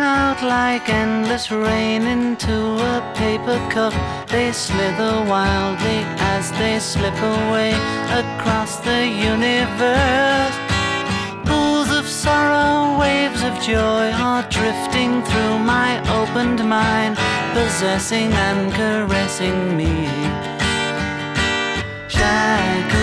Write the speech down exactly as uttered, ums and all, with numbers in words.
out like endless rain into a paper cup. They slither wildly as they slip away across the universe. Pools of sorrow, waves of joy are drifting through my opened mind, possessing and caressing me. Shackles